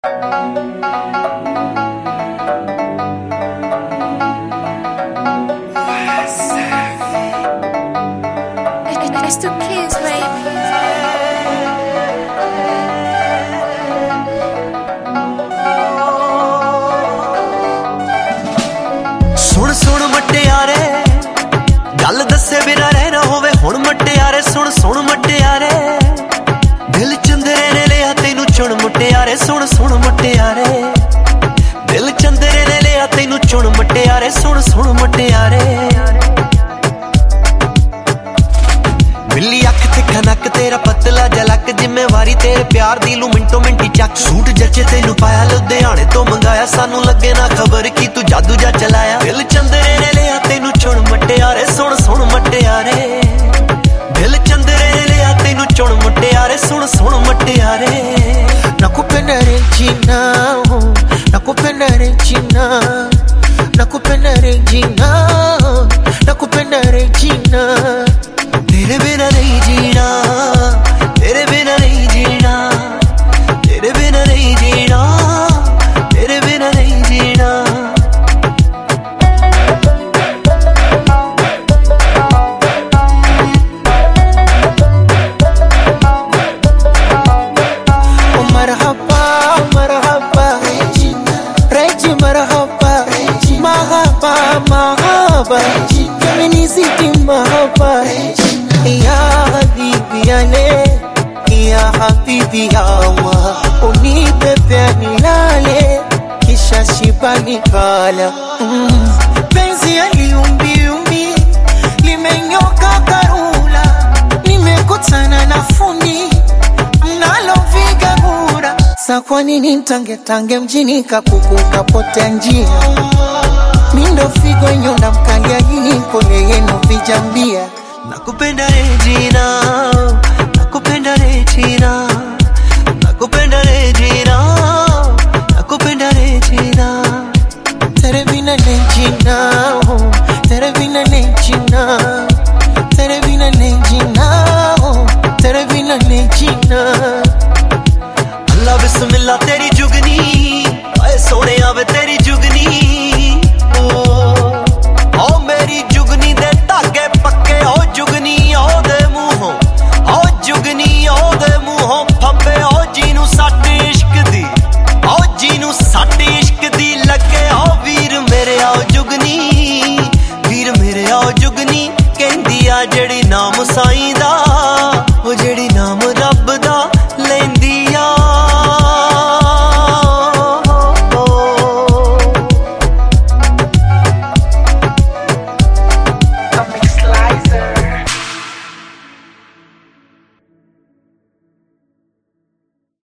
It's the kids, baby. सुन सुन मटियारे गल दसे बिना रहना होवे हुण मटियारे सुन सुन मटियारे दिल चंदरे ने लिया तैनू चुन मटियारे सुन सुन मटियारे दिल चंदरे ने लिया तैनू चुन मटियारे सुन सुन मटियारे बिल्ली अख ते खनक तेरा पतला जलक जिम्मेवारी तेरे प्यार दी लू मिंटो मिंटी चक सूट जचे तैनू पाया लुधियाने तो मंगाया सानू लगे ना खबर की तू जादू जा चलाया दिल चंदरे ने लिया तैनू चुन मटियारे सुन सुन मटियारे दिल चंदरे ने लिया तैनू चुन मटियारे सुन सुन मटियारे nakupenda Regina nakupenda Regina nakupenda Regina nakupenda Regina तेरे बिना नहीं जीना तेरे बिना नहीं जीना तेरे बिना नहीं जीना तेरे बिना नहीं जीना oh marhaba marhaba Regina Regi marhaba marhaba marhaba feminiziti marhaba ya habibi ya habibi ya Allah unipepe nilale kisha shibani kala penzi aliumbi limenyoka karula nimekutana na fundi mnaloviga bura sa kwa nini tange mjini kapuku kapotea njia mindo figo nyonda mkalia hili pole yenu vijambia nakupenda Regina nakupenda Regina